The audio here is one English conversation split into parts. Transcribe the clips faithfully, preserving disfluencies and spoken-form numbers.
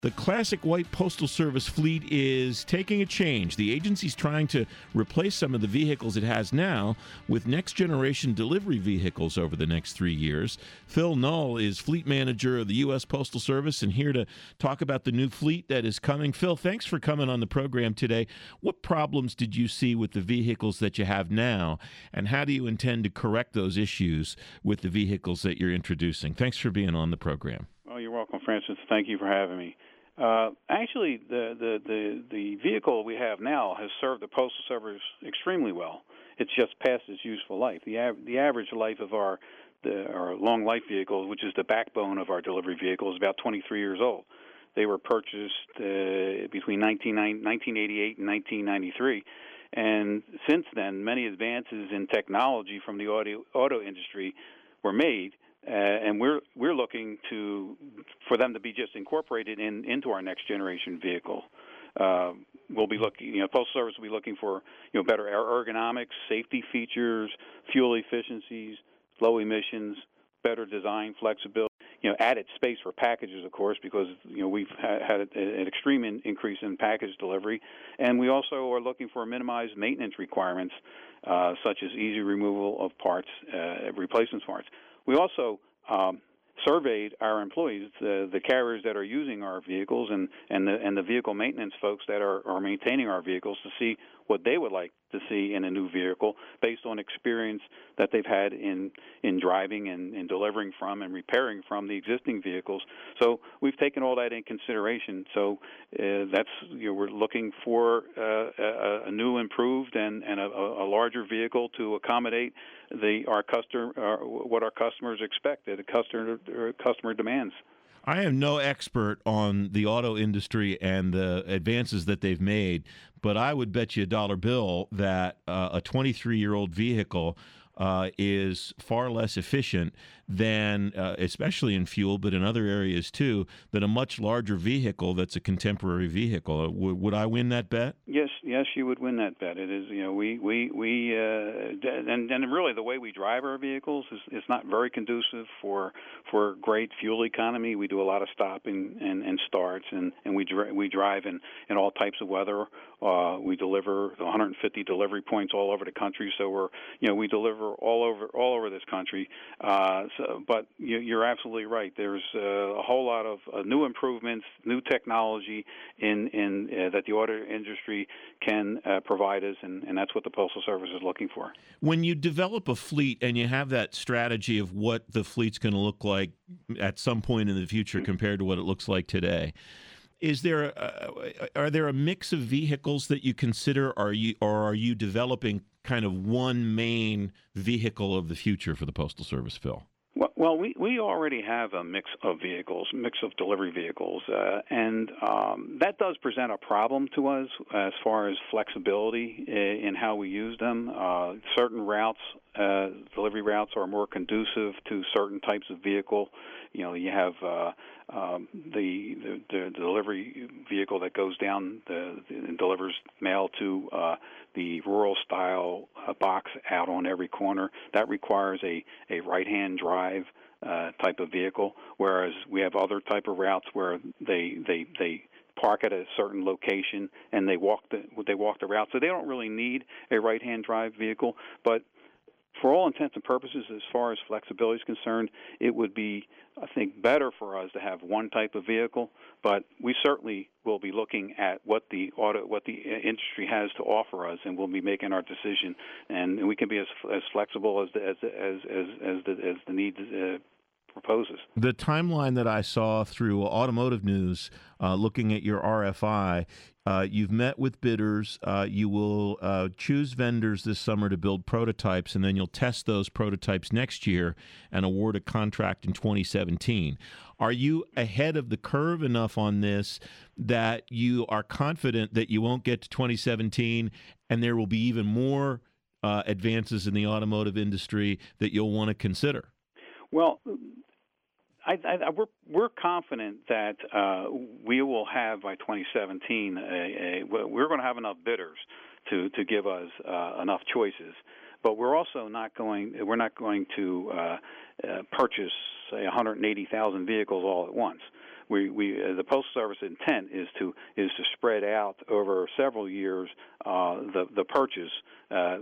The classic white Postal Service fleet is taking a change. The agency's trying to replace some of the vehicles it has now with next-generation delivery vehicles over the next three years. Phil Null is fleet manager of the U S Postal Service and here to talk about the new fleet that is coming. Phil, thanks for coming on the program today. What problems did you see with the vehicles that you have now, and how do you intend to correct those issues with the vehicles that you're introducing? Thanks for being on the program. Oh, you're welcome, Francis. Thank you for having me. Uh, actually, the, the, the, the vehicle we have now has served the Postal Service extremely well. It's just past its useful life. The, av- the average life of our, the, our long life vehicles, which is the backbone of our delivery vehicle, is about twenty-three years old. They were purchased uh, between nineteen eighty-eight and nineteen ninety-three. And since then, many advances in technology from the auto, auto industry were made. Uh, and we're we're looking to for them to be just incorporated in into our next generation vehicle. Uh, we'll be looking, you know, Postal Service will be looking for you know better ergonomics, safety features, fuel efficiencies, low emissions, better design, flexibility. You know, added space for packages, of course, because you know we've ha- had an extreme in- increase in package delivery, and we also are looking for minimized maintenance requirements, uh, such as easy removal of parts, uh, replacement parts. We also um, surveyed our employees, the, the carriers that are using our vehicles, and, and the and the vehicle maintenance folks that are, are maintaining our vehicles, to see what they would like to see in a new vehicle based on experience that they've had in in driving and, and delivering from and repairing from the existing vehicles. So we've taken all that in consideration. So uh, that's you know, we're looking for uh, a, a new, improved, and, and a, a larger vehicle to accommodate the our customer uh, what our customers expect, that a customer uh, customer demands. I am no expert on the auto industry and the advances that they've made, but I would bet you a dollar bill that uh, a twenty-three-year-old vehicle uh, is far less efficient than, uh, especially in fuel, but in other areas too, than a much larger vehicle that's a contemporary vehicle. W- would I win that bet? Yes, yes, you would win that bet. It is, you know, we we we uh, and and really the way we drive our vehicles is, is not very conducive for for great fuel economy. We do a lot of stopping and, and starts, and, and we dri- we drive in, in all types of weather. Uh, we deliver one hundred fifty delivery points all over the country, so we're you know we deliver all over all over this country. Uh, so, but you, you're absolutely right. There's uh, a whole lot of uh, new improvements, new technology in in uh, that the auto industry can uh, provide us, and, and that's what the Postal Service is looking for. When you develop a fleet and you have that strategy of what the fleet's going to look like at some point in the future compared to what it looks like today, is there a, are there a mix of vehicles that you consider? Are you or are you developing kind of one main vehicle of the future for the Postal Service, Phil? Well, well, we, we already have a mix of vehicles, mix of delivery vehicles, uh, and um, that does present a problem to us as far as flexibility in, in how we use them. Uh, certain routes, uh, delivery routes, are more conducive to certain types of vehicle. You know, you have uh, um, the, the the delivery vehicle that goes down the, and delivers mail to uh, the rural style uh, box out on every corner. That requires a, a right-hand drive uh, type of vehicle, whereas we have other type of routes where they they they park at a certain location and they walk the they walk the route, so they don't really need a right-hand drive vehicle. But for all intents and purposes, as far as flexibility is concerned, it would be, I think, better for us to have one type of vehicle. But we certainly will be looking at what the auto, what the industry has to offer us, and we'll be making our decision. And we can be as as flexible as the, as as as as the as the need uh, proposes. The timeline that I saw through Automotive News, uh, looking at your R F I, uh, you've met with bidders. Uh, you will uh, choose vendors this summer to build prototypes, and then you'll test those prototypes next year and award a contract in twenty seventeen. Are you ahead of the curve enough on this that you are confident that you won't get to twenty seventeen and there will be even more uh, advances in the automotive industry that you'll want to consider? Well, I, I, we're we're confident that uh, we will have by twenty seventeen. A, a, we're going to have enough bidders to, to give us uh, enough choices, but we're also not going. We're not going to uh, uh, purchase say one hundred eighty thousand vehicles all at once. we, we uh, the Postal Service intent is to is to spread out over several years uh, the the purchase. Uh,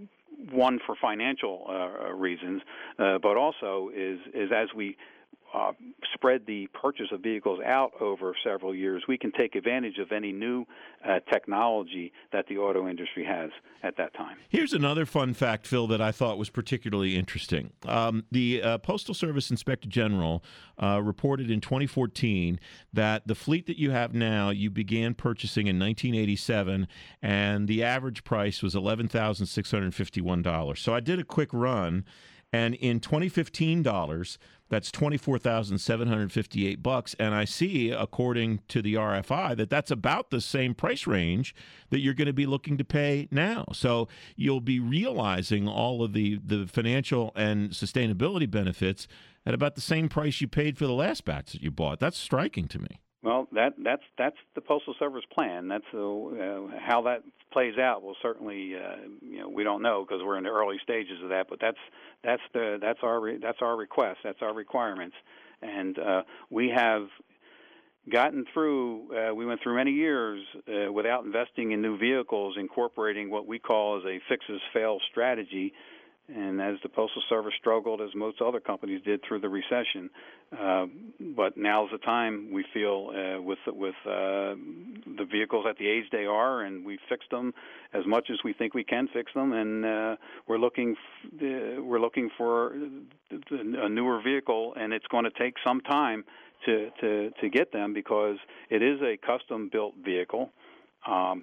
one for financial uh, reasons, uh, but also is is as we Uh, spread the purchase of vehicles out over several years, we can take advantage of any new uh, technology that the auto industry has at that time. Here's another fun fact, Phil, that I thought was particularly interesting. Um, the uh, Postal Service Inspector General uh, reported in twenty fourteen that the fleet that you have now, you began purchasing in nineteen eighty-seven, and the average price was eleven thousand six hundred fifty-one dollars. So I did a quick run, and in twenty fifteen dollars, that's twenty-four thousand seven hundred fifty-eight bucks, and I see, according to the R F I, that that's about the same price range that you're going to be looking to pay now. So you'll be realizing all of the, the financial and sustainability benefits at about the same price you paid for the last batch that you bought. That's striking to me. Well, that that's that's the Postal Service plan. That's uh, uh, how that plays out. Well, certainly, uh, you know, we don't know because we're in the early stages of that. But that's that's the that's our re- that's our request. That's our requirements, and uh, we have gotten through. Uh, we went through many years uh, without investing in new vehicles, incorporating what we call as a fix-as-fail strategy. And as the Postal Service struggled, as most other companies did through the recession, uh, but now's the time we feel uh, with with uh, the vehicles at the age they are, and we fixed them as much as we think we can fix them, and uh, we're looking f- uh, we're looking for a newer vehicle, and it's going to take some time to, to to get them because it is a custom built vehicle, um,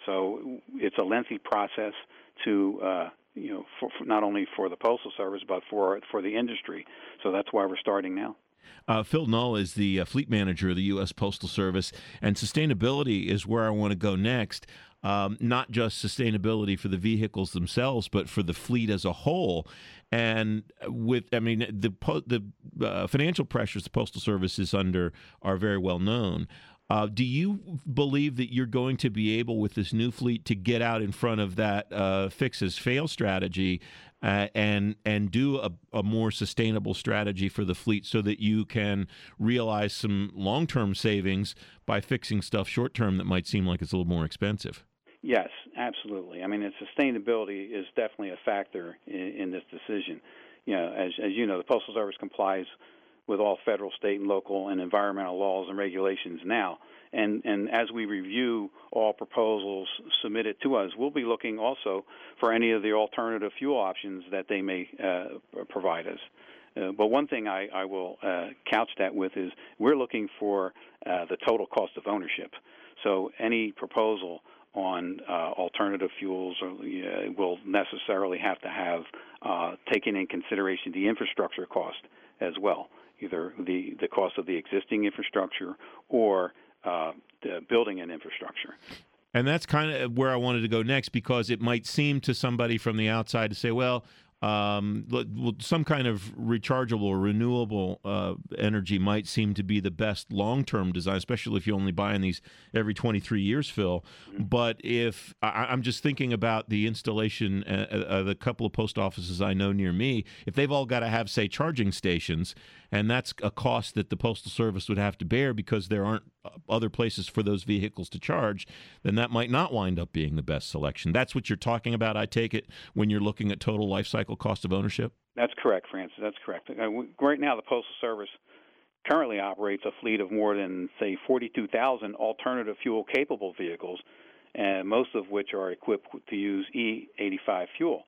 so it's a lengthy process to. Uh, you know, for, for not only for the Postal Service, but for for the industry. So that's why we're starting now. Uh, Phil Null is the uh, fleet manager of the U S Postal Service, and sustainability is where I want to go next. Um, not just sustainability for the vehicles themselves, but for the fleet as a whole. And with, I mean, the the uh, financial pressures the Postal Service is under are very well known. Uh, do you believe that you're going to be able, with this new fleet, to get out in front of that uh, fix-as-fail strategy uh, and and do a, a more sustainable strategy for the fleet so that you can realize some long-term savings by fixing stuff short-term that might seem like it's a little more expensive? Yes, absolutely. I mean, and sustainability is definitely a factor in, in this decision. You know, as as you know, the Postal Service complies with all federal, state, and local and environmental laws and regulations now. And, and as we review all proposals submitted to us, we'll be looking also for any of the alternative fuel options that they may uh, provide us. Uh, but one thing I, I will uh, couch that with is we're looking for uh, the total cost of ownership. So any proposal on uh, alternative fuels or, uh, will necessarily have to have uh, taken in consideration the infrastructure cost as well, either the, the cost of the existing infrastructure or uh, the building an infrastructure. And that's kind of where I wanted to go next, because it might seem to somebody from the outside to say, well, um, some kind of rechargeable or renewable uh, energy might seem to be the best long-term design, especially if you're only buying these every twenty-three years, Phil. Mm-hmm. But if I, I'm just thinking about the installation of the couple of post offices I know near me, if they've all got to have, say, charging stations, and that's a cost that the Postal Service would have to bear because there aren't other places for those vehicles to charge, then that might not wind up being the best selection. That's what you're talking about, I take it, when you're looking at total life cycle cost of ownership? That's correct, Francis. That's correct. Uh, we, right now, the Postal Service currently operates a fleet of more than, say, forty-two thousand alternative fuel-capable vehicles, and most of which are equipped to use E eighty-five fuel.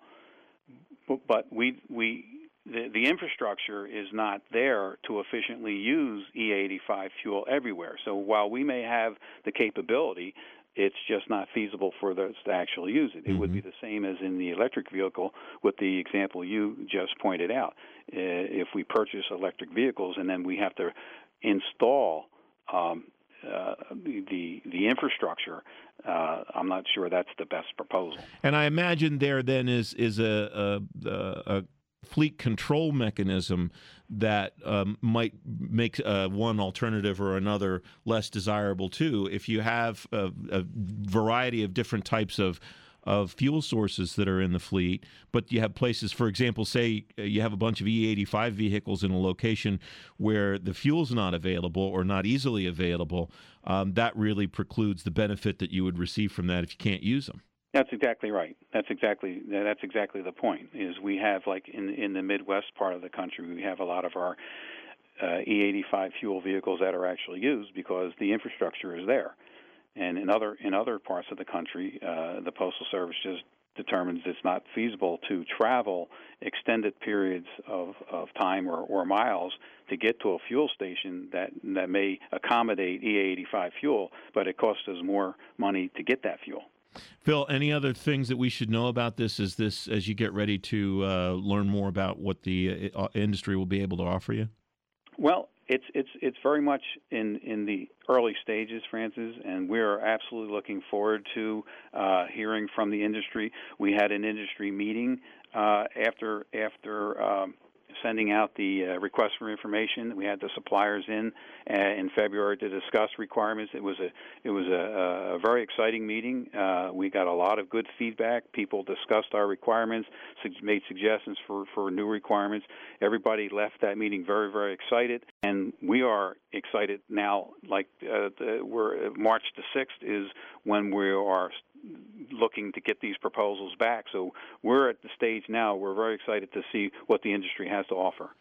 But, but we we The, the infrastructure is not there to efficiently use E eighty-five fuel everywhere. So while we may have the capability, it's just not feasible for us to actually use it. It mm-hmm. would be the same as in the electric vehicle with the example you just pointed out. Uh, if we purchase electric vehicles and then we have to install um, uh, the, the the infrastructure, uh, I'm not sure that's the best proposal. And I imagine there then is, is a, a, a fleet control mechanism that um, might make uh, one alternative or another less desirable too. If you have a, a variety of different types of of fuel sources that are in the fleet, but you have places, for example, say uh, you have a bunch of E eighty-five vehicles in a location where the fuel's not available or not easily available. Um, that really precludes the benefit that you would receive from that if you can't use them. That's exactly right. That's exactly that's exactly the point. Is we have, like, in in the Midwest part of the country, we have a lot of our uh, E eighty-five fuel vehicles that are actually used because the infrastructure is there. And in other in other parts of the country, uh, the Postal Service just determines it's not feasible to travel extended periods of, of time or, or miles to get to a fuel station that that may accommodate E eighty-five fuel, but it costs us more money to get that fuel. Phil, any other things that we should know about this as this as you get ready to uh, learn more about what the uh, industry will be able to offer you? Well, it's it's it's very much in, in the early stages, Francis, and we're absolutely looking forward to uh, hearing from the industry. We had an industry meeting uh, after after um, sending out the uh, request for information. We had the suppliers in uh, in February to discuss requirements. It was a it was a, a very exciting meeting. Uh, we got a lot of good feedback. People discussed our requirements, made suggestions for, for new requirements. Everybody left that meeting very, very excited, and we are excited now. Like uh, the, we're March the sixth is when we are looking to get these proposals back. So we're at the stage now. We're very excited to see what the industry has to offer.